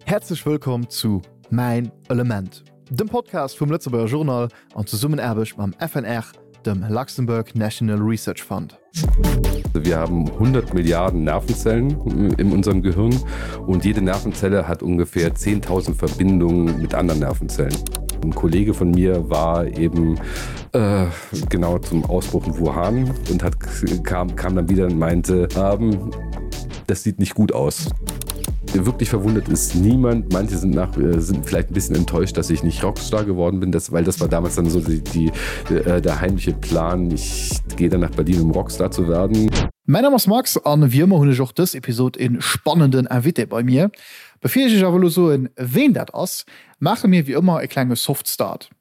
Herzlich willkommen zu Mein Element, dem Podcast vom Lützeburger Journal und zusammen erbig beim FNR, dem Luxembourg National Research Fund. Wir haben 100 Milliarden Nervenzellen in unserem Gehirn und jede Nervenzelle hat ungefähr 10.000 Verbindungen mit anderen Nervenzellen. Ein Kollege von mir war eben genau zum Ausbruch in Wuhan und kam dann wieder und meinte, das sieht nicht gut aus. Wirklich verwundert ist niemand. Manche sind vielleicht ein bisschen enttäuscht, dass ich nicht Rockstar geworden bin, weil das war damals dann so der heimliche Plan. Ich gehe dann nach Berlin, um Rockstar zu werden. Mein Name ist Max und wie immer habe ich auch das Episode in spannenden Invité bei mir. Bevor ich aber so in wen das ist, mache mir wie immer ein kleiner Softstart.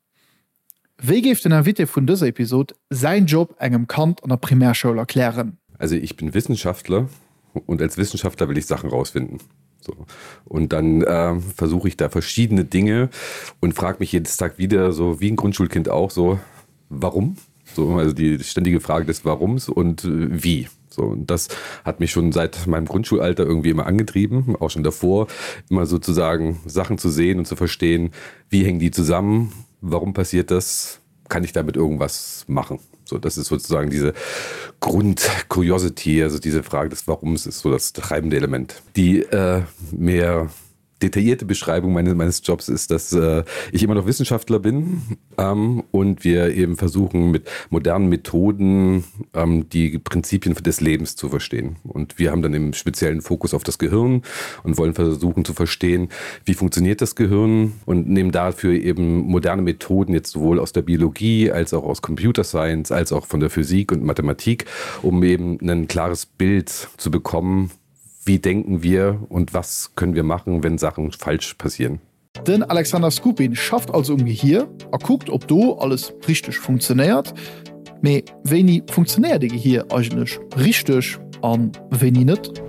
Wie gibt den Invité von dieser Episode seinen Job einem Kant an der Primärschule erklären? Also ich bin Wissenschaftler und als Wissenschaftler will ich Sachen rausfinden. So. Und dann versuche ich da verschiedene Dinge und frage mich jedes Tag wieder, so wie ein Grundschulkind auch, so warum? So, also die ständige Frage des Warums und wie. So, und das hat mich schon seit meinem Grundschulalter irgendwie immer angetrieben, auch schon davor, immer sozusagen Sachen zu sehen und zu verstehen, wie hängen die zusammen, warum passiert das, kann ich damit irgendwas machen. So, das ist sozusagen diese Grund-Curiosity, also diese Frage des Warums ist so das treibende Element. Die mehr detaillierte Beschreibung meines Jobs ist, dass ich immer noch Wissenschaftler bin und wir eben versuchen, mit modernen Methoden die Prinzipien des Lebens zu verstehen. Und wir haben dann im speziellen Fokus auf das Gehirn und wollen versuchen zu verstehen, wie funktioniert das Gehirn und nehmen dafür eben moderne Methoden jetzt sowohl aus der Biologie als auch aus Computer Science als auch von der Physik und Mathematik, um eben ein klares Bild zu bekommen, wie denken wir und was können wir machen, wenn Sachen falsch passieren. Den Alexander Skupin schafft also um Gehir, guckt, ob du alles richtig funktioniert. Aber wenn funktioniert die Gehir eigentlich richtig und wenn nicht?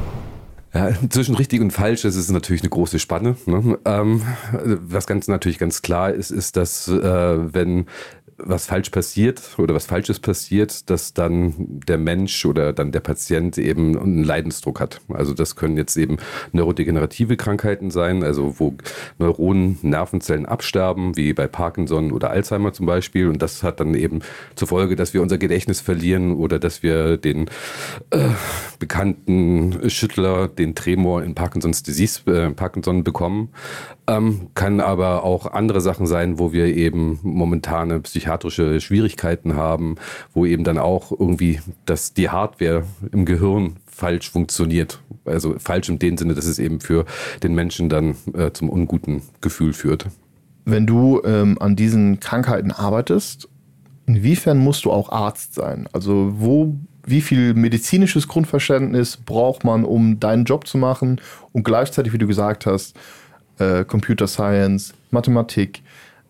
Ja, zwischen richtig und falsch ist es natürlich eine große Spanne. Ne? Was natürlich ganz klar ist, dass wenn was falsch passiert oder was Falsches passiert, dass dann der Mensch oder dann der Patient eben einen Leidensdruck hat. Also das können jetzt eben neurodegenerative Krankheiten sein, also wo Neuronen, Nervenzellen absterben, wie bei Parkinson oder Alzheimer zum Beispiel. Und das hat dann eben zur Folge, dass wir unser Gedächtnis verlieren oder dass wir den bekannten Schüttler, den Tremor in Parkinson's Disease, Parkinson bekommen. Kann aber auch andere Sachen sein, wo wir eben momentane psychiatrische Schwierigkeiten haben, wo eben dann auch irgendwie die Hardware im Gehirn falsch funktioniert. Also falsch in dem Sinne, dass es eben für den Menschen dann zum unguten Gefühl führt. Wenn du an diesen Krankheiten arbeitest, inwiefern musst du auch Arzt sein? Also wie viel medizinisches Grundverständnis braucht man, um deinen Job zu machen und gleichzeitig, wie du gesagt hast, Computer Science, Mathematik,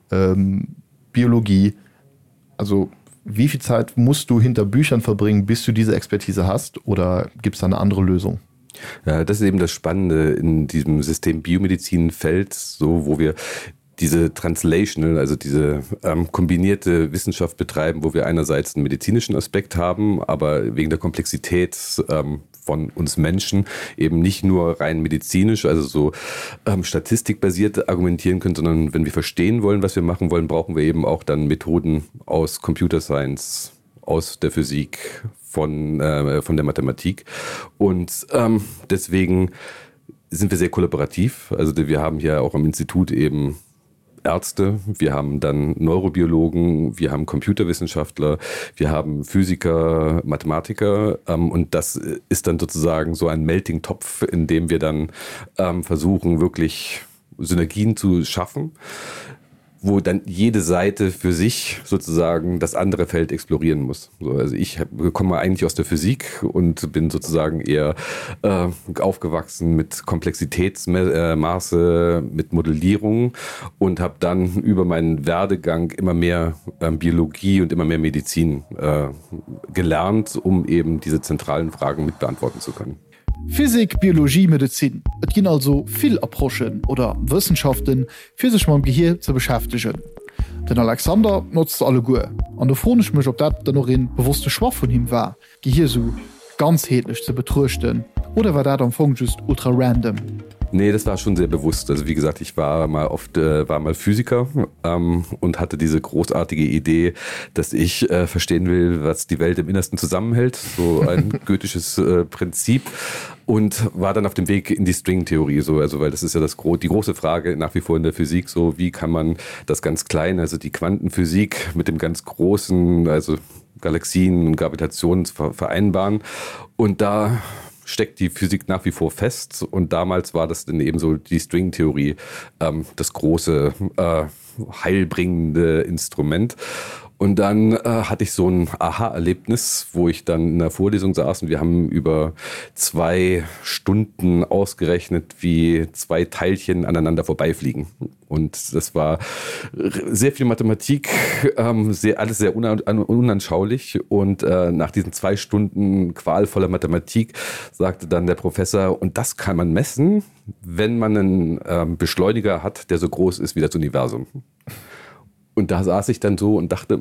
Biologie. Also wie viel Zeit musst du hinter Büchern verbringen, bis du diese Expertise hast? Oder gibt es da eine andere Lösung? Ja, das ist eben das Spannende in diesem System Biomedizin-Feld, so wo wir diese Translational, also diese kombinierte Wissenschaft betreiben, wo wir einerseits einen medizinischen Aspekt haben, aber wegen der Komplexität von uns Menschen eben nicht nur rein medizinisch, also so statistikbasiert argumentieren können, sondern wenn wir verstehen wollen, was wir machen wollen, brauchen wir eben auch dann Methoden aus Computer Science, aus der Physik, von der Mathematik. Und deswegen sind wir sehr kollaborativ. Also wir haben hier auch am Institut eben Ärzte, wir haben dann Neurobiologen, wir haben Computerwissenschaftler, wir haben Physiker, Mathematiker und das ist dann sozusagen so ein Melting-Topf, in dem wir dann versuchen, wirklich Synergien zu schaffen, wo dann jede Seite für sich sozusagen das andere Feld explorieren muss. So, also ich komme eigentlich aus der Physik und bin sozusagen eher aufgewachsen mit Komplexitätsmaße, mit Modellierung und habe dann über meinen Werdegang immer mehr Biologie und immer mehr Medizin gelernt, um eben diese zentralen Fragen mit beantworten zu können. Physik, Biologie, Medizin. Es gibt also viel Approchen oder Wissenschaften, für sich mit dem Gehirn zu beschäftigen. Den Alexander nutzt alle gut. Und da frage ich mich, ob das dann noch ein bewusster Schwach von ihm war, Gehirn so ganzheitlich zu betrachten. Oder war das am Anfang just ultra random? Nee, das war schon sehr bewusst. Also wie gesagt, ich war mal Physiker und hatte diese großartige Idee, dass ich verstehen will, was die Welt im Innersten zusammenhält. So ein goethisches Prinzip. Und war dann auf dem Weg in die Stringtheorie, so, also weil das ist ja die große Frage nach wie vor in der Physik, so wie kann man das ganz Kleine, also die Quantenphysik mit dem ganz Großen, also Galaxien und Gravitation vereinbaren. Und da steckt die Physik nach wie vor fest. Und damals war das dann eben so die Stringtheorie, das große, heilbringende Instrument. Und dann hatte ich so ein Aha-Erlebnis, wo ich dann in der Vorlesung saß und wir haben über 2 Stunden ausgerechnet, wie 2 Teilchen aneinander vorbeifliegen. Und das war sehr viel Mathematik, alles sehr unanschaulich. Und nach diesen 2 Stunden qualvoller Mathematik sagte dann der Professor, und das kann man messen, wenn man einen Beschleuniger hat, der so groß ist wie das Universum. Und da saß ich dann so und dachte,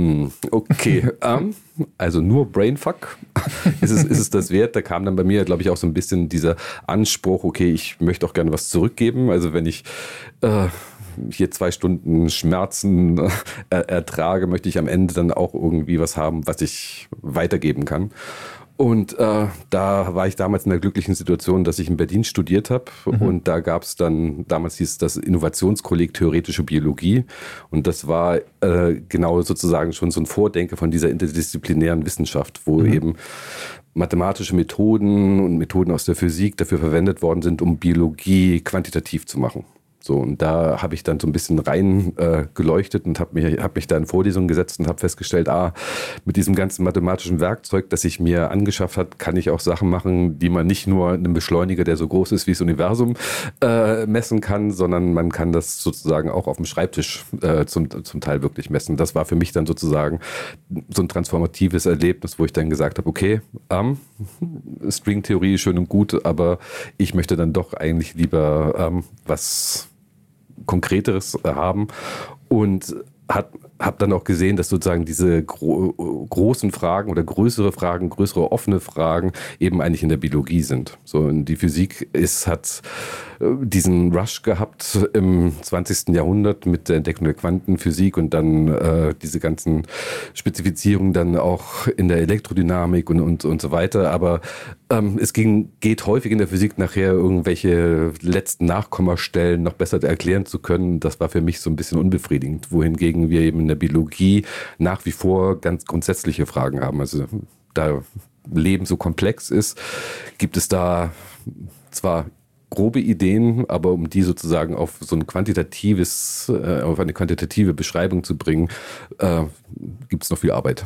okay, also nur Brainfuck, ist es das wert? Da kam dann bei mir, glaube ich, auch so ein bisschen dieser Anspruch, okay, ich möchte auch gerne was zurückgeben. Also wenn ich hier 2 Stunden Schmerzen ertrage, möchte ich am Ende dann auch irgendwie was haben, was ich weitergeben kann. Und da war ich damals in der glücklichen Situation, dass ich in Berlin studiert habe. Und da gab es dann, damals hieß das Innovationskolleg Theoretische Biologie. Und das war genau sozusagen schon so ein Vordenker von dieser interdisziplinären Wissenschaft, wo eben mathematische Methoden und Methoden aus der Physik dafür verwendet worden sind, um Biologie quantitativ zu machen. So, und da habe ich dann so ein bisschen rein geleuchtet und habe mich da in Vorlesungen gesetzt und habe festgestellt, mit diesem ganzen mathematischen Werkzeug, das ich mir angeschafft habe, kann ich auch Sachen machen, die man nicht nur in einem Beschleuniger, der so groß ist wie das Universum, messen kann, sondern man kann das sozusagen auch auf dem Schreibtisch zum Teil wirklich messen. Das war für mich dann sozusagen so ein transformatives Erlebnis, wo ich dann gesagt habe, okay, Stringtheorie schön und gut, aber ich möchte dann doch eigentlich lieber was Konkreteres haben und habe dann auch gesehen, dass sozusagen diese großen Fragen oder größere offene Fragen eben eigentlich in der Biologie sind. So, und die Physik hat diesen Rush gehabt im 20. Jahrhundert mit der Entdeckung der Quantenphysik und dann diese ganzen Spezifizierungen dann auch in der Elektrodynamik und so weiter. Aber es geht häufig in der Physik nachher irgendwelche letzten Nachkommastellen noch besser erklären zu können. Das war für mich so ein bisschen unbefriedigend, wohingegen wir eben in der Biologie nach wie vor ganz grundsätzliche Fragen haben. Also da Leben so komplex ist, gibt es da zwar grobe Ideen, aber um die sozusagen auf so ein auf eine quantitative Beschreibung zu bringen, gibt es noch viel Arbeit.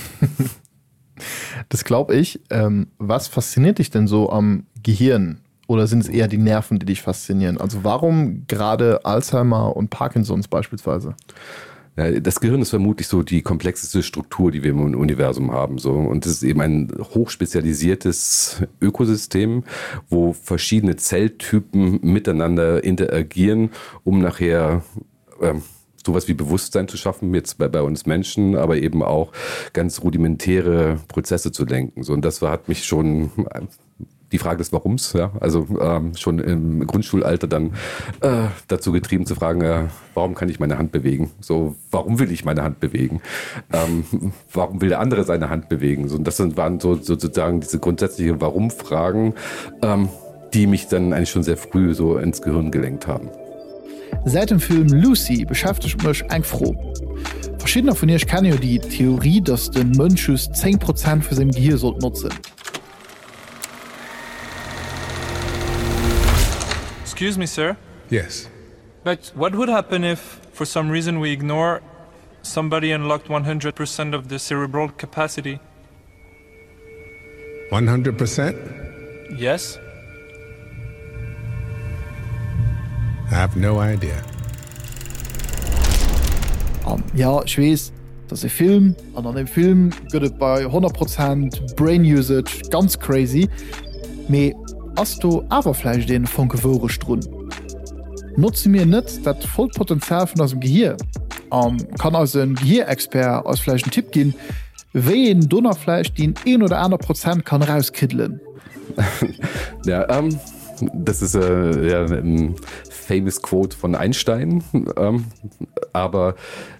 Das glaube ich. Was fasziniert dich denn so am Gehirn? Oder sind es eher die Nerven, die dich faszinieren? Also warum gerade Alzheimer und Parkinsons beispielsweise? Ja, das Gehirn ist vermutlich so die komplexeste Struktur, die wir im Universum haben. So. Und es ist eben ein hochspezialisiertes Ökosystem, wo verschiedene Zelltypen miteinander interagieren, um nachher sowas wie Bewusstsein zu schaffen, jetzt bei uns Menschen, aber eben auch ganz rudimentäre Prozesse zu lenken. So, und das hat mich schon die Frage des Warums, ja, also schon im Grundschulalter dann dazu getrieben zu fragen, warum kann ich meine Hand bewegen? So, warum will ich meine Hand bewegen? Warum will der andere seine Hand bewegen? So, und das waren so sozusagen diese grundsätzlichen Warum-Fragen, die mich dann eigentlich schon sehr früh so ins Gehirn gelenkt haben. Seit dem Film Lucy beschäftigt mich eng froh. Verschiedene von euch kennen ja die Theorie, dass den Mensch 10% für sein Gehirn nutzen. Excuse me, sir? Yes. But what would happen if, for some reason, we ignore somebody unlocked 100% of the cerebral capacity? 100%? Yes? I have no idea. Ja, ich weiß, das ist ein Film, und an dem Film geht es bei 100% Brain Usage ganz crazy. Aber hast du aber vielleicht den von Gewohrestrun? Nutze mir nicht das Vollpotenzial von unserem Gehirn. Kann also ein Gehirnexpert als vielleicht einen Tipp geben, wie ein Donnerfleisch den 1 oder andere Prozent kann rauskitteln. Ja, Das ist ja ein famous Quote von Einstein, aber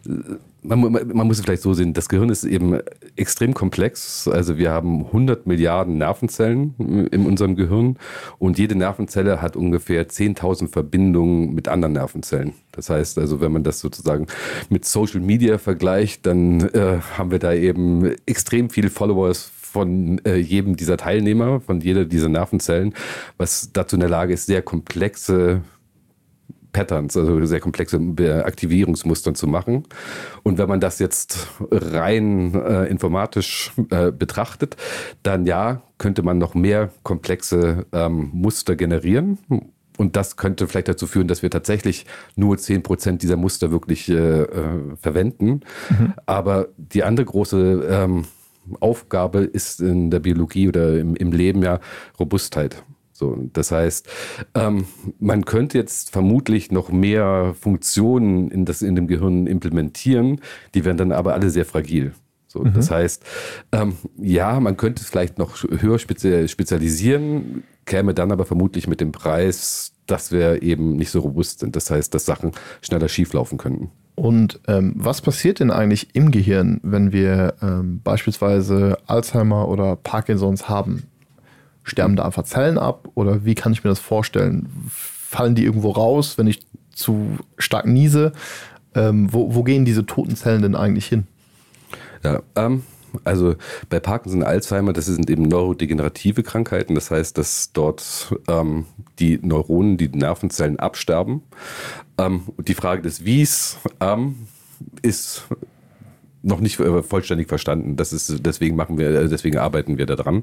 man muss es vielleicht so sehen, das Gehirn ist eben extrem komplex. Also wir haben 100 Milliarden Nervenzellen in unserem Gehirn und jede Nervenzelle hat ungefähr 10.000 Verbindungen mit anderen Nervenzellen. Das heißt also, wenn man das sozusagen mit Social Media vergleicht, dann haben wir da eben extrem viele Followers von jedem dieser Teilnehmer, von jeder dieser Nervenzellen, was dazu in der Lage ist, sehr komplexe Patterns, also sehr komplexe Aktivierungsmustern zu machen. Und wenn man das jetzt rein informatisch betrachtet, dann ja, könnte man noch mehr komplexe Muster generieren. Und das könnte vielleicht dazu führen, dass wir tatsächlich nur 10% dieser Muster wirklich verwenden. Aber die andere große Aufgabe ist in der Biologie oder im Leben ja Robustheit. So, das heißt, man könnte jetzt vermutlich noch mehr Funktionen in dem Gehirn implementieren, die werden dann aber alle sehr fragil. So, das heißt, ja, man könnte es vielleicht noch höher spezialisieren, käme dann aber vermutlich mit dem Preis, dass wir eben nicht so robust sind. Das heißt, dass Sachen schneller schieflaufen könnten. Und was passiert denn eigentlich im Gehirn, wenn wir beispielsweise Alzheimer oder Parkinsons haben? Sterben da einfach Zellen ab oder wie kann ich mir das vorstellen? Fallen die irgendwo raus, wenn ich zu stark niese? Wo gehen diese toten Zellen denn eigentlich hin? Ja, also bei Parkinson und Alzheimer, das sind eben neurodegenerative Krankheiten. Das heißt, dass dort die Neuronen, die Nervenzellen absterben. Und die Frage des Wies ist noch nicht vollständig verstanden. Deswegen arbeiten wir daran.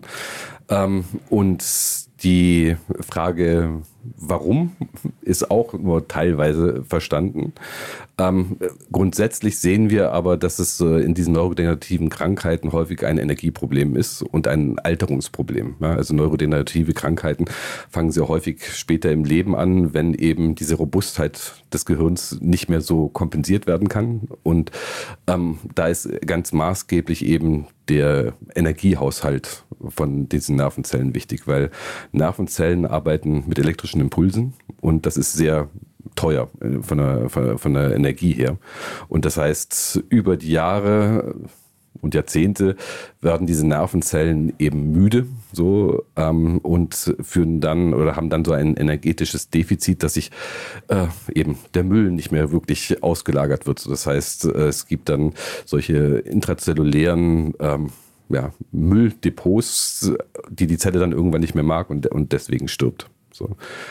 Und die Frage, warum, ist auch nur teilweise verstanden. Grundsätzlich sehen wir aber, dass es in diesen neurodegenerativen Krankheiten häufig ein Energieproblem ist und ein Alterungsproblem. Ja, also neurodegenerative Krankheiten fangen sehr häufig später im Leben an, wenn eben diese Robustheit des Gehirns nicht mehr so kompensiert werden kann. Und da ist ganz maßgeblich eben der Energiehaushalt von diesen Nervenzellen wichtig, weil Nervenzellen arbeiten mit elektrischen Impulsen und das ist sehr teuer von der Energie her. Und das heißt, über die Jahre und Jahrzehnte werden diese Nervenzellen eben müde und führen dann oder haben dann so ein energetisches Defizit, dass sich eben der Müll nicht mehr wirklich ausgelagert wird. Das heißt, es gibt dann solche intrazellulären Mülldepots, die Zelle dann irgendwann nicht mehr mag und deswegen stirbt. So.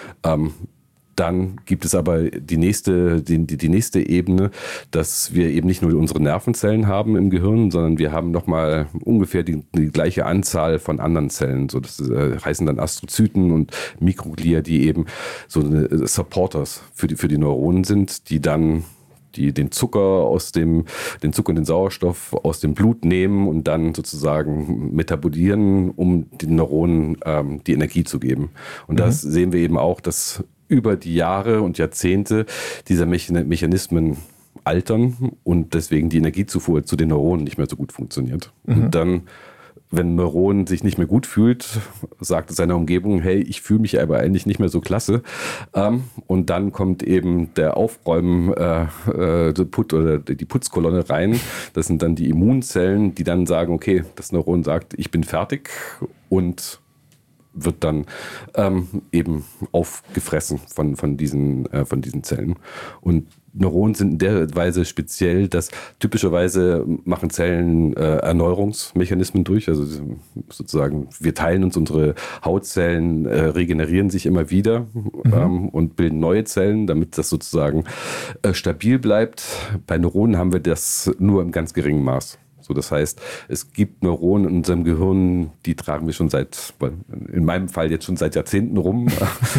Dann gibt es aber die nächste Ebene, dass wir eben nicht nur unsere Nervenzellen haben im Gehirn, sondern wir haben nochmal ungefähr die gleiche Anzahl von anderen Zellen. So, das heißen dann Astrozyten und Mikroglia, die eben so Supporters für die Neuronen sind, die dann den Zucker und den Sauerstoff aus dem Blut nehmen und dann sozusagen metabolieren, um den Neuronen die Energie zu geben. Und das sehen wir eben auch, dass über die Jahre und Jahrzehnte dieser Mechanismen altern und deswegen die Energiezufuhr zu den Neuronen nicht mehr so gut funktioniert. Und dann, wenn ein Neuron sich nicht mehr gut fühlt, sagt es seiner Umgebung, hey, ich fühle mich aber eigentlich nicht mehr so klasse. Und dann kommt eben der Aufräumen-Put oder die Putzkolonne rein. Das sind dann die Immunzellen, die dann sagen, okay, das Neuron sagt, ich bin fertig und wird dann eben aufgefressen von diesen Zellen. Und Neuronen sind in der Weise speziell, dass typischerweise machen Zellen Erneuerungsmechanismen durch. Also sozusagen, wir teilen uns, unsere Hautzellen regenerieren sich immer wieder und bilden neue Zellen, damit das sozusagen stabil bleibt. Bei Neuronen haben wir das nur im ganz geringen Maß. So, das heißt, es gibt Neuronen in unserem Gehirn, die tragen wir schon in meinem Fall jetzt schon seit Jahrzehnten rum.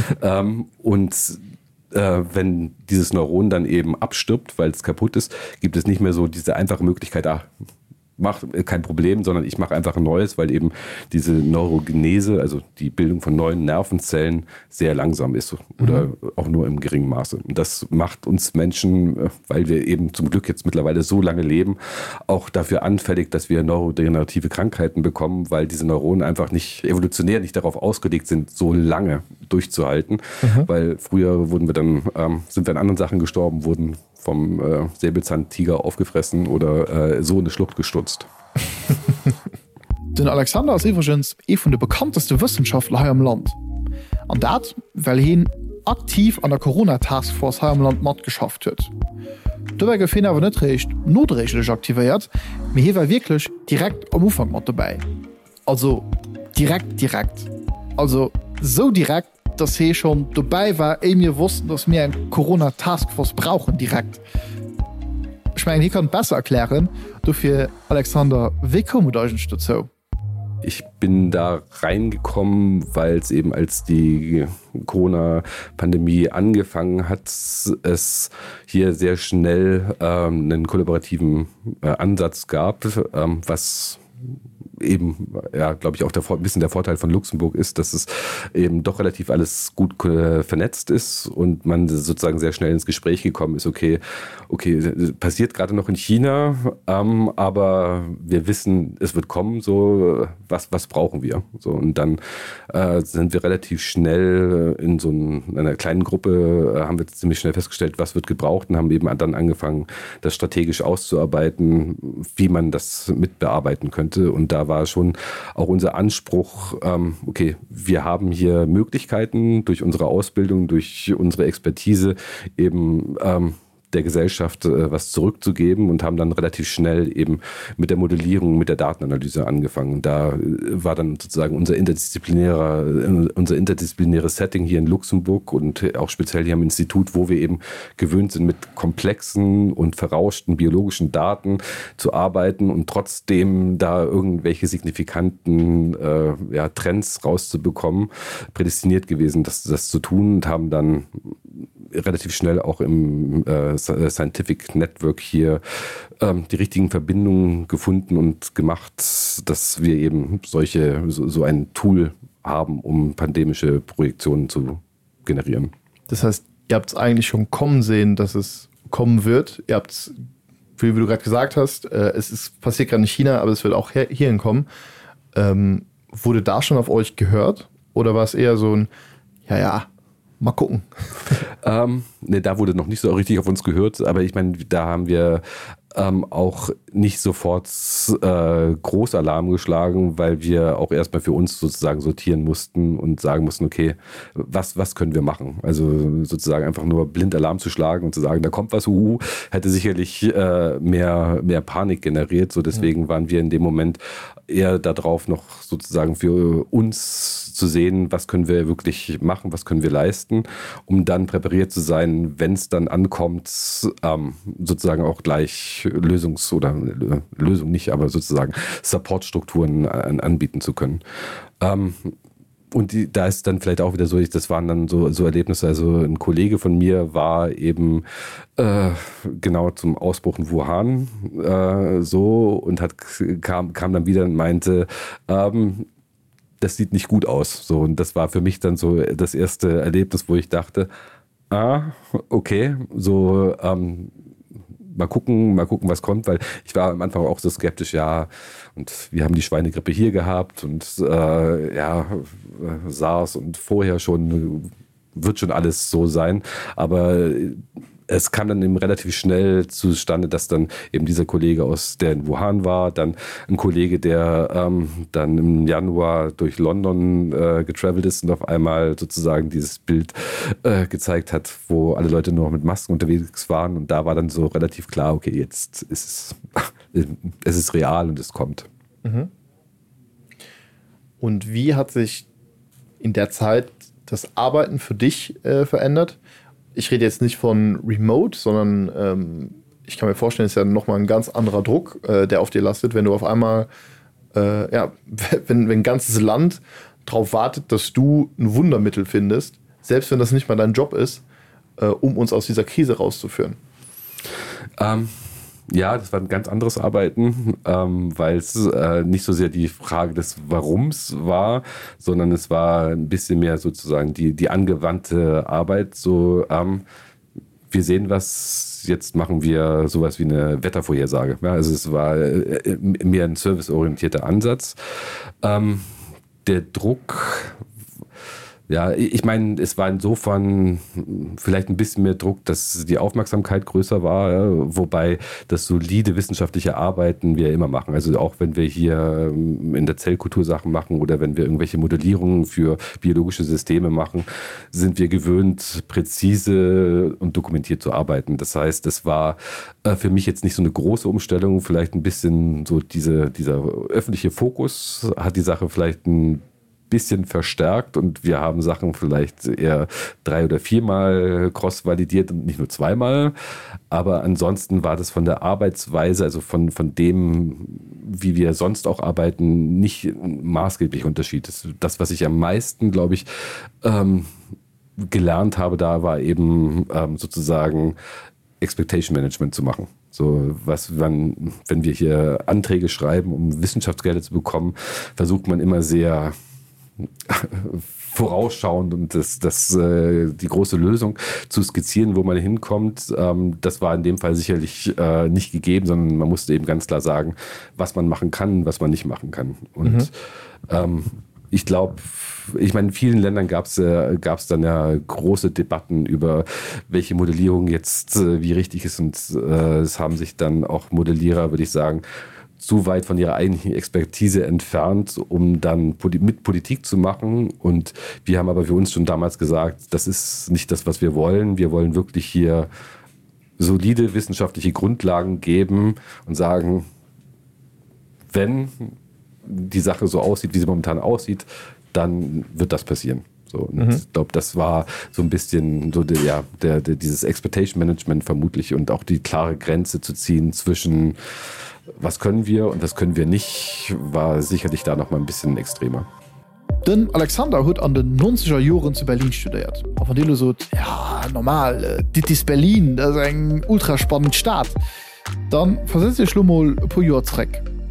Und wenn dieses Neuron dann eben abstirbt, weil es kaputt ist, gibt es nicht mehr so diese einfache Möglichkeit, mache kein Problem, sondern ich mache einfach ein neues, weil eben diese Neurogenese, also die Bildung von neuen Nervenzellen, sehr langsam ist oder auch nur im geringen Maße. Und das macht uns Menschen, weil wir eben zum Glück jetzt mittlerweile so lange leben, auch dafür anfällig, dass wir neurodegenerative Krankheiten bekommen, weil diese Neuronen einfach nicht evolutionär nicht darauf ausgelegt sind, so lange durchzuhalten. Weil früher sind wir an anderen Sachen gestorben, wurden vom Säbelzahntiger aufgefressen oder so in eine Schlucht gestürzt. Den Alexander ist übrigens von der bekannteste Wissenschaftler hier im Land. Und das, weil ihn aktiv an der Corona-Taskforce hier im Land Mod geschafft hat. Dabei gefällt aber nicht recht notrechtlich aktiviert, mir hier war wirklich direkt am Anfang mit dabei. Also direkt. Also so direkt, dass hier schon dabei war, wir wussten, dass wir ein Corona-Taskforce brauchen direkt. Ich meine, hier kann besser erklären, dafür Alexander, wie kommen wir euch dazu? Ich bin da reingekommen, weil es eben als die Corona-Pandemie angefangen hat, es hier sehr schnell einen kollaborativen Ansatz gab, was eben, ja, glaube ich, auch ein bisschen der Vorteil von Luxemburg ist, dass es eben doch relativ alles gut vernetzt ist und man sozusagen sehr schnell ins Gespräch gekommen ist, okay, passiert gerade noch in China, aber wir wissen, es wird kommen, so, was brauchen wir? So, und dann sind wir relativ schnell in einer kleinen Gruppe, haben wir ziemlich schnell festgestellt, was wird gebraucht und haben eben dann angefangen, das strategisch auszuarbeiten, wie man das mitbearbeiten könnte. Und da war schon auch unser Anspruch, okay, wir haben hier Möglichkeiten durch unsere Ausbildung, durch unsere Expertise eben der Gesellschaft was zurückzugeben und haben dann relativ schnell eben mit der Modellierung, mit der Datenanalyse angefangen. Und da war dann sozusagen unser interdisziplinäres Setting hier in Luxemburg und auch speziell hier am Institut, wo wir eben gewöhnt sind, mit komplexen und verrauschten biologischen Daten zu arbeiten und trotzdem da irgendwelche signifikanten Trends rauszubekommen, prädestiniert gewesen, das zu tun und haben dann relativ schnell auch im Scientific Network hier die richtigen Verbindungen gefunden und gemacht, dass wir eben so ein Tool haben, um pandemische Projektionen zu generieren. Das heißt, ihr habt es eigentlich schon kommen sehen, dass es kommen wird. Ihr habt es, wie du gerade gesagt hast, passiert gerade in China, aber es wird auch hierhin kommen. Wurde da schon auf euch gehört? Oder war es eher so ein, mal gucken? Da wurde noch nicht so richtig auf uns gehört, aber ich meine, da haben wir auch nicht sofort Großalarm geschlagen, weil wir auch erstmal für uns sozusagen sortieren mussten und sagen mussten, okay, was können wir machen? Also sozusagen einfach nur blind Alarm zu schlagen und zu sagen, da kommt was, hätte sicherlich mehr Panik generiert. So deswegen waren wir in dem Moment eher darauf, noch sozusagen für uns zu sehen, was können wir wirklich machen, was können wir leisten, um dann präpariert zu sein, wenn es dann ankommt, sozusagen auch gleich Lösung nicht, aber sozusagen Supportstrukturen anbieten zu können. Und da ist dann vielleicht auch wieder so, das waren dann so Erlebnisse, also ein Kollege von mir war eben genau zum Ausbruch in Wuhan und kam dann wieder und meinte, das sieht nicht gut aus. So, und das war für mich dann so das erste Erlebnis, wo ich dachte, okay, so mal gucken, was kommt, weil ich war am Anfang auch so skeptisch, und wir haben die Schweinegrippe hier gehabt und SARS und vorher schon, wird schon alles so sein, aber es kam dann eben relativ schnell zustande, dass dann eben dieser Kollege der in Wuhan war, dann ein Kollege, der dann im Januar durch London getravelt ist und auf einmal sozusagen dieses Bild gezeigt hat, wo alle Leute nur noch mit Masken unterwegs waren. Und da war dann so relativ klar, okay, jetzt ist es ist real und es kommt. Mhm. Und wie hat sich in der Zeit das Arbeiten für dich verändert? Ich rede jetzt nicht von Remote, sondern ich kann mir vorstellen, es ist ja nochmal ein ganz anderer Druck, der auf dir lastet, wenn du auf einmal, wenn ein ganzes Land darauf wartet, dass du ein Wundermittel findest, selbst wenn das nicht mal dein Job ist, um uns aus dieser Krise rauszuführen. Ja, das war ein ganz anderes Arbeiten, weil es nicht so sehr die Frage des Warums war, sondern es war ein bisschen mehr sozusagen die angewandte Arbeit. So, wir sehen was, jetzt machen wir sowas wie eine Wettervorhersage. Ja, also es war mehr ein serviceorientierter Ansatz. Der Druck... Ja, ich meine, es war insofern vielleicht ein bisschen mehr Druck, dass die Aufmerksamkeit größer war, wobei das solide wissenschaftliche Arbeiten wir immer machen. Also auch wenn wir hier in der Zellkultur Sachen machen oder wenn wir irgendwelche Modellierungen für biologische Systeme machen, sind wir gewöhnt, präzise und dokumentiert zu arbeiten. Das heißt, es war für mich jetzt nicht so eine große Umstellung, vielleicht ein bisschen so dieser öffentliche Fokus hat die Sache vielleicht ein bisschen verstärkt und wir haben Sachen vielleicht eher 3- oder 4-mal cross-validiert und nicht nur 2-mal. Aber ansonsten war das von der Arbeitsweise, also von dem, wie wir sonst auch arbeiten, nicht ein maßgeblicher Unterschied. Das, was ich am meisten, glaube ich, gelernt habe, da war eben sozusagen Expectation Management zu machen. So, wenn wir hier Anträge schreiben, um Wissenschaftsgelder zu bekommen, versucht man immer sehr vorausschauend und die große Lösung zu skizzieren, wo man hinkommt. Das war in dem Fall sicherlich nicht gegeben, sondern man musste eben ganz klar sagen, was man machen kann, was man nicht machen kann. Und ich glaube, in vielen Ländern gab es dann ja große Debatten über, welche Modellierung jetzt wie richtig ist. Und es haben sich dann auch Modellierer, würde ich sagen, zu weit von ihrer eigentlichen Expertise entfernt, um dann mit Politik zu machen. Und wir haben aber für uns schon damals gesagt, das ist nicht das, was wir wollen. Wir wollen wirklich hier solide wissenschaftliche Grundlagen geben und sagen, wenn die Sache so aussieht, wie sie momentan aussieht, dann wird das passieren. So, und ich glaube, das war so ein bisschen so dieses Expectation Management vermutlich und auch die klare Grenze zu ziehen zwischen was können wir und was können wir nicht, war sicherlich da noch mal ein bisschen extremer. Den Alexander hat an den 90er Jahren zu Berlin studiert. Von dem so, ja, normal, das ist Berlin, das ist ein ultraspannender Stadt. Dann versetzt ihr schon mal ein paar Jahre zurück.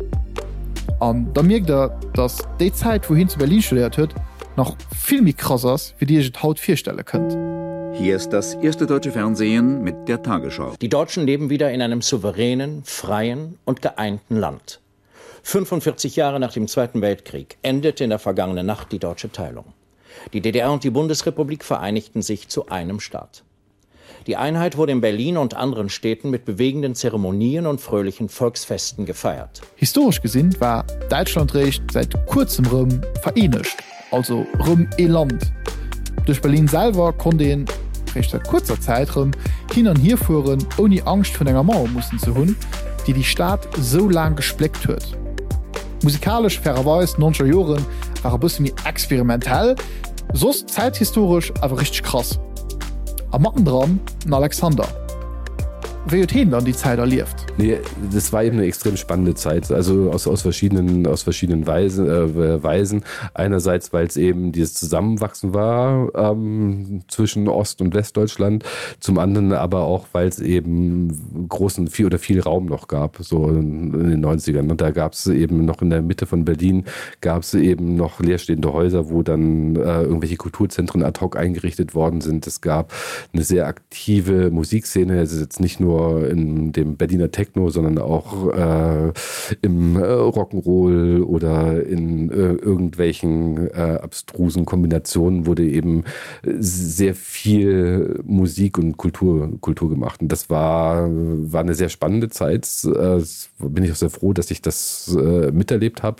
Und dann merkt er, dass die Zeit, wohin zu Berlin studiert hat, noch viel mehr krass ist, wie die ihr heute vorstellen könnt. Hier ist das erste deutsche Fernsehen mit der Tagesschau. Die Deutschen leben wieder in einem souveränen, freien und geeinten Land. 45 Jahre nach dem Zweiten Weltkrieg endete in der vergangenen Nacht die deutsche Teilung. Die DDR und die Bundesrepublik vereinigten sich zu einem Staat. Die Einheit wurde in Berlin und anderen Städten mit bewegenden Zeremonien und fröhlichen Volksfesten gefeiert. Historisch gesehen war Deutschlandrecht seit kurzem Rum vereinigt, also Rum Land. Durch Berlin selber konnte den seit kurzer Zeit hin und her fuhren, ohne Angst vor einer Mauer mussten zu haben, die Stadt so lang gespleckt hat. Musikalisch fairerweise 90er Jahren war ein bisschen experimentell, sonst zeithistorisch aber richtig krass. Am Matten dran ein Alexander. Wie hat ihn dann die Zeit erlebt? Nee, das war eben eine extrem spannende Zeit, also aus verschiedenen Weisen. Einerseits, weil es eben dieses Zusammenwachsen war zwischen Ost- und Westdeutschland, zum anderen aber auch, weil es eben viel Raum noch gab, so in den 90ern. Und da gab es eben noch in der Mitte von Berlin, gab es eben noch leerstehende Häuser, wo dann irgendwelche Kulturzentren ad hoc eingerichtet worden sind. Es gab eine sehr aktive Musikszene, es ist jetzt nicht nur in dem Berliner Techno, sondern auch im Rock'n'Roll oder in irgendwelchen abstrusen Kombinationen wurde eben sehr viel Musik und Kultur gemacht. Und das war eine sehr spannende Zeit. Bin ich auch sehr froh, dass ich das miterlebt habe.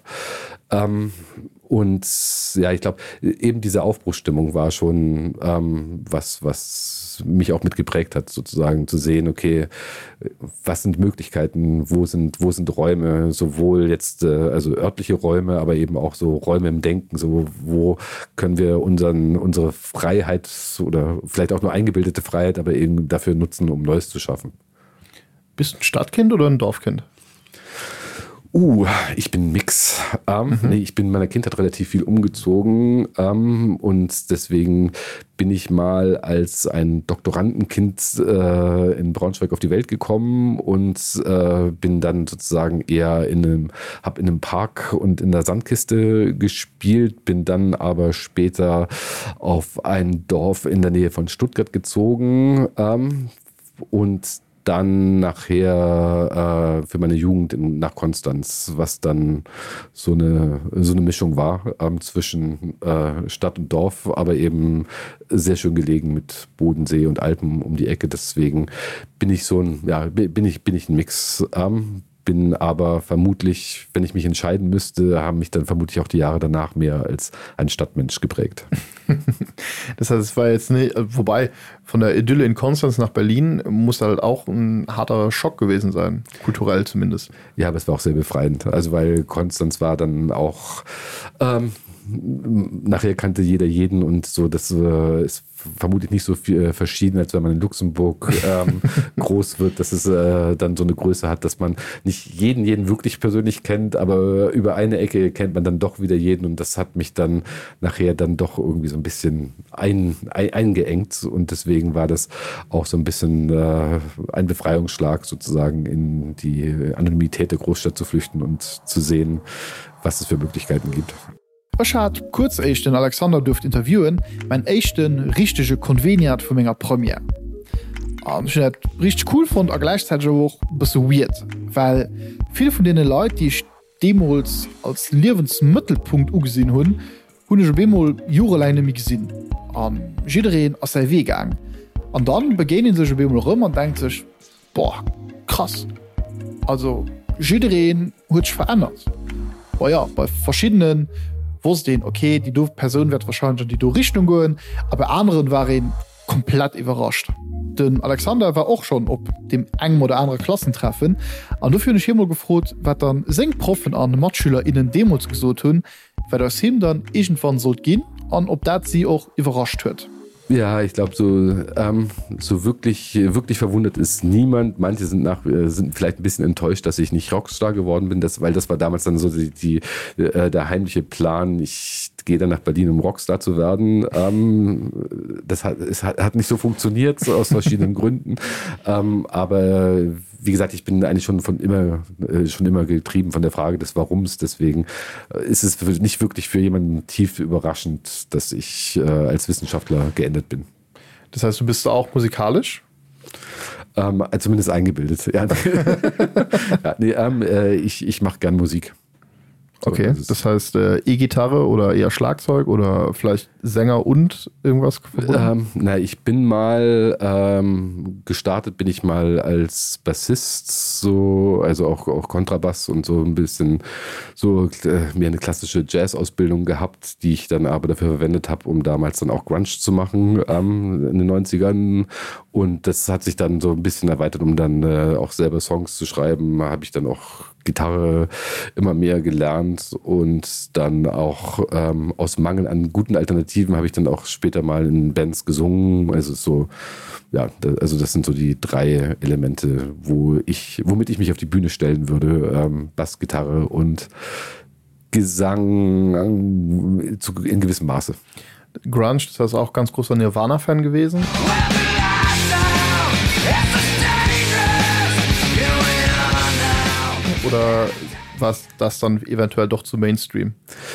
Und ja, ich glaube, eben diese Aufbruchsstimmung war schon was mich auch mitgeprägt hat, sozusagen zu sehen, okay, was sind Möglichkeiten, wo sind Räume, sowohl jetzt also örtliche Räume, aber eben auch so Räume im Denken, so wo können wir unsere Freiheit oder vielleicht auch nur eingebildete Freiheit, aber eben dafür nutzen, um Neues zu schaffen. Bist du ein Stadtkind oder ein Dorfkind? Ich bin ein Mix. Nee, ich bin in meiner Kindheit relativ viel umgezogen und deswegen bin ich mal als ein Doktorandenkind in Braunschweig auf die Welt gekommen und bin dann sozusagen eher hab in einem Park und in der Sandkiste gespielt, bin dann aber später auf ein Dorf in der Nähe von Stuttgart gezogen und dann nachher für meine Jugend nach Konstanz, was dann so eine Mischung war zwischen Stadt und Dorf, aber eben sehr schön gelegen mit Bodensee und Alpen um die Ecke. Deswegen bin ich bin ich ein Mix. Bin aber vermutlich, wenn ich mich entscheiden müsste, haben mich dann vermutlich auch die Jahre danach mehr als ein Stadtmensch geprägt. Das heißt, es war jetzt nicht, wobei von der Idylle in Konstanz nach Berlin muss halt auch ein harter Schock gewesen sein, kulturell zumindest. Ja, aber es war auch sehr befreiend. Also weil Konstanz war dann auch nachher kannte jeder jeden und so, das ist vermutlich nicht so viel verschieden, als wenn man in Luxemburg groß wird, dass es dann so eine Größe hat, dass man nicht jeden wirklich persönlich kennt, aber über eine Ecke kennt man dann doch wieder jeden und das hat mich dann nachher dann doch irgendwie so ein bisschen eingeengt und deswegen war das auch so ein bisschen ein Befreiungsschlag sozusagen in die Anonymität der Großstadt zu flüchten und zu sehen, was es für Möglichkeiten gibt. Ich hat kurz eich den Alexander dürft interviewen, mein echten richtige Konveniat vu ménger Premier. Net richtig cool fand a gleichzeitig auch bis weird, weil viele von denen Leute, die ich Demos als Lebensmittelpunkt ugesehen hun Bemol Jureleine mi gesinn jireen as sei Wegang. An dann begehen sich Bemol rum und denkt sich boah krass. Also jireen huet verändert. Aber ja, bei verschiedenen den okay, die do Person wird wahrscheinlich die do Richtung gehen, aber anderen waren komplett überrascht. Denn Alexander war auch schon op dem engen oder andere Klassentreffen an dafür ich immer gefragt, wat dann Profen an MatschülerInnen Demos gesucht hun, weil das hin dann irgendwann soll gehen an ob dat sie auch überrascht wird. Ja, ich glaube, so wirklich verwundert ist niemand. Manche sind vielleicht ein bisschen enttäuscht, dass ich nicht Rockstar geworden bin, weil das war damals dann so der heimliche Plan. Ich gehe dann nach Berlin, um Rockstar zu werden. Das hat nicht so funktioniert, so aus verschiedenen Gründen. Aber wie gesagt, ich bin eigentlich schon immer getrieben von der Frage des Warums. Deswegen ist es nicht wirklich für jemanden tief überraschend, dass ich als Wissenschaftler geendet bin. Das heißt, du bist auch musikalisch? Zumindest eingebildet. Ja. Ich mache gern Musik. So, okay, das heißt E-Gitarre oder eher Schlagzeug oder vielleicht Sänger und irgendwas? Ich bin mal gestartet, bin ich mal als Bassist, so, also auch Kontrabass und so ein bisschen so mir eine klassische Jazz-Ausbildung gehabt, die ich dann aber dafür verwendet habe, um damals dann auch Grunge zu machen in den 90ern und das hat sich dann so ein bisschen erweitert, um dann auch selber Songs zu schreiben, habe ich dann auch Gitarre immer mehr gelernt und dann auch aus Mangel an guten Alternativen habe ich dann auch später mal in Bands gesungen. Also so, ja, also das sind so die 3 Elemente, womit ich mich auf die Bühne stellen würde. Bass, Gitarre und Gesang in gewissem Maße. Grunge, das heißt auch ganz großer Nirvana-Fan gewesen. Oder war das dann eventuell doch zu Mainstream?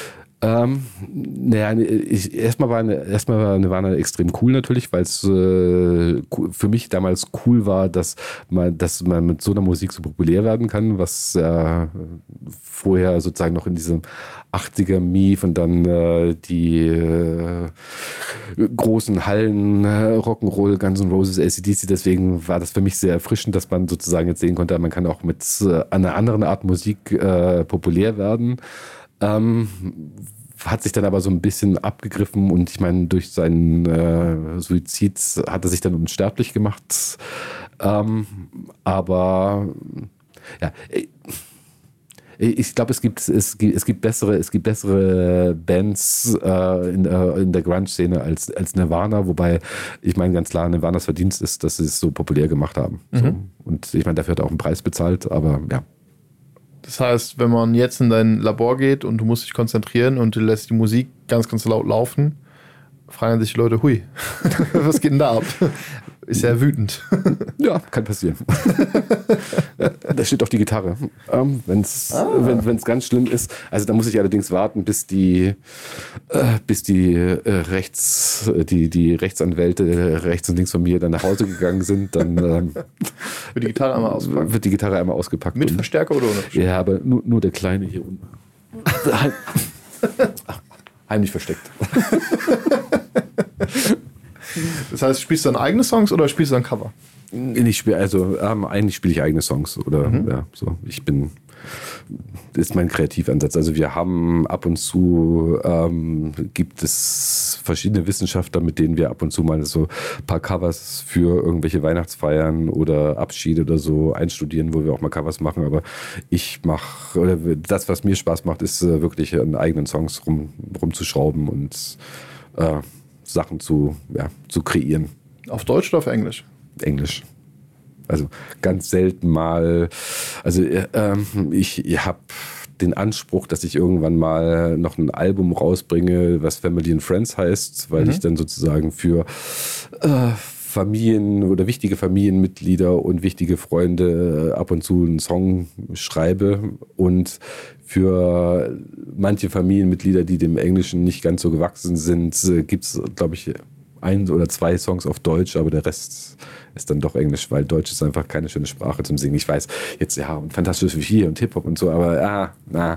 Erstmal war Nirvana extrem cool natürlich, weil es für mich damals cool war, dass man mit so einer Musik so populär werden kann, was vorher sozusagen noch in diesem 80er Mief und dann die großen Hallen, Rock'n'Roll, Guns N' Roses, AC/DC, deswegen war das für mich sehr erfrischend, dass man sozusagen jetzt sehen konnte, man kann auch mit einer anderen Art Musik populär werden. Hat sich dann aber so ein bisschen abgegriffen und ich meine, durch seinen Suizid hat er sich dann unsterblich gemacht. Aber ja, ich glaube, es gibt bessere Bands in der Grunge-Szene als Nirvana, wobei ich meine ganz klar, Nirvanas Verdienst ist, dass sie es so populär gemacht haben. Mhm. So. Und ich meine, dafür hat er auch einen Preis bezahlt, aber ja. Das heißt, wenn man jetzt in dein Labor geht und du musst dich konzentrieren und du lässt die Musik ganz, ganz laut laufen, fragen sich die Leute, hui, was geht denn da ab? Ist ja wütend. Ja, kann passieren. Da steht auch die Gitarre. Wenn es ganz schlimm ist. Also da muss ich allerdings warten, bis die Rechtsanwälte rechts und links von mir dann nach Hause gegangen sind. Dann wird die Gitarre einmal ausgepackt. Mit Verstärker oder ohne Verstärker? Ja, aber nur der Kleine hier unten. Heimlich versteckt. Das heißt, spielst du dann eigene Songs oder spielst du dann Cover? Eigentlich spiele ich eigene Songs oder ja, so. Das ist mein Kreativansatz. Also wir haben ab und zu gibt es verschiedene Wissenschaftler, mit denen wir ab und zu mal so ein paar Covers für irgendwelche Weihnachtsfeiern oder Abschiede oder so einstudieren, wo wir auch mal Covers machen. Aber das, was mir Spaß macht, ist wirklich an eigenen Songs rumzuschrauben und Sachen zu kreieren. Auf Deutsch oder auf Englisch? Englisch. Also ganz selten mal. Also ich habe den Anspruch, dass ich irgendwann mal noch ein Album rausbringe, was Family and Friends heißt, weil ich dann sozusagen für Familien oder wichtige Familienmitglieder und wichtige Freunde ab und zu einen Song schreibe und für manche Familienmitglieder, die dem Englischen nicht ganz so gewachsen sind, gibt es, glaube ich, 1 oder 2 Songs auf Deutsch, aber der Rest ist dann doch Englisch, weil Deutsch ist einfach keine schöne Sprache zum Singen. Ich weiß, jetzt ja, und fantastisch wie hier und Hip-Hop und so, aber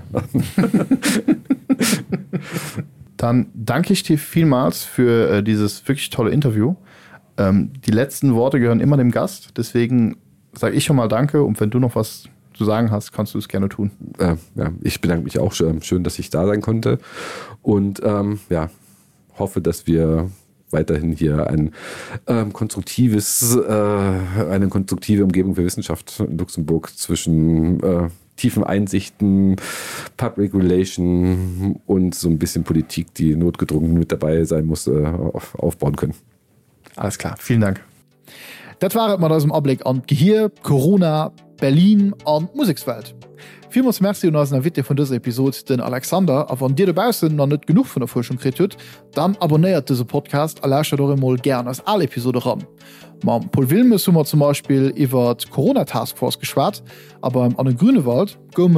Dann danke ich dir vielmals für dieses wirklich tolle Interview. Die letzten Worte gehören immer dem Gast, deswegen sage ich schon mal danke und wenn du noch was zu sagen hast, kannst du es gerne tun. Ich bedanke mich auch schön, dass ich da sein konnte und hoffe, dass wir weiterhin hier eine konstruktive Umgebung für Wissenschaft in Luxemburg zwischen tiefen Einsichten, Public Relation und so ein bisschen Politik, die notgedrungen mit dabei sein muss, aufbauen können. Alles klar, vielen Dank. Das war mal aus dem Abblick an Gehir, Corona, Berlin an Musikswelt. Vielmals merci und als Witte von dieser Episode den Alexander, aber wenn dir dabei sind noch nicht genug von der Forschung kriegt, dann abonniert diesen Podcast und lauscht doch immer gerne aus alle Episoden ran. Mit Paul Wilmes haben wir zum Beispiel über die Corona-Taskforce geschwärzt, aber beim Anne Grünewald ging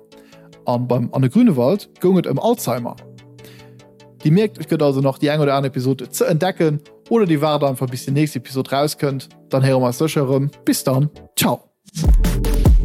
es um Alzheimer. Die merkt, ich könnte also noch die eine oder andere Episode zu entdecken oder die war dann einfach bis die nächste Episode rauskommt. Dann hören wir uns sicher. Bis dann. Ciao.